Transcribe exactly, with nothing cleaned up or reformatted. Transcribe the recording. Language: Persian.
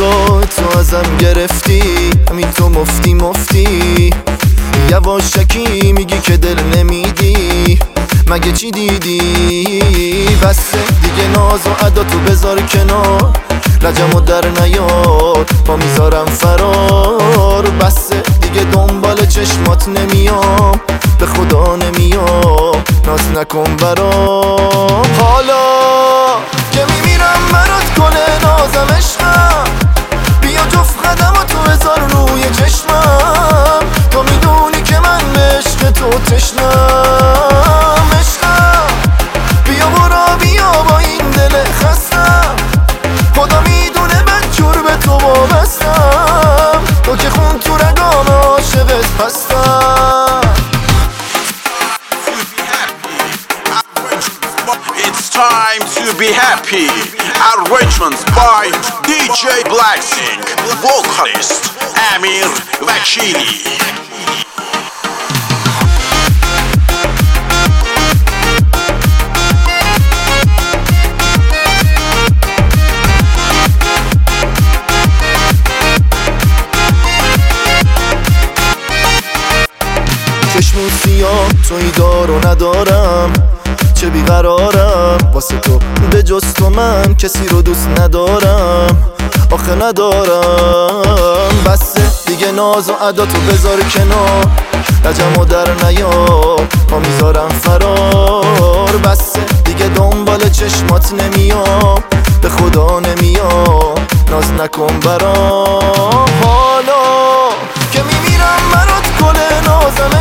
تو ازم گرفتی، همین تو مفتی مفتی. یواشکی میگی که دل نمیدی، مگه چی دیدی؟ بسه دیگه ناز و ادا تو بذار کنار، لجمو در نیار با میذارم فرار. بسه دیگه دنبال چشمات نمیام، به خدا نمیام، ناز نکن برام. حالا که میمیرم برات کنه نازم عشقم، بیا جفت قدم و تو بذار روی چشمم. تو میدونی که من به عشق تو تشنم عشقم، بیا برا بیا با این دل خستم، خدا میدونه من جور به تو وابستم، تو که خون تو رگام عاشقت پستم. It's time to be happy. Arrangements by دی جی Blacksing, vocalist امیر وکیلی. چشمون سیاه توی دار و ندارم، چه بیقرارم واسه تو، به جز تو من کسی رو دوست ندارم، آخه ندارم. بسه دیگه ناز و ادا تو بذار کنار، لجمو در نیار ما میذارم فرار. بسه دیگه دنبال چشمات نمیام، به خدا نمیام، ناز نکن برام. حالا که میمیرم برات گل نازم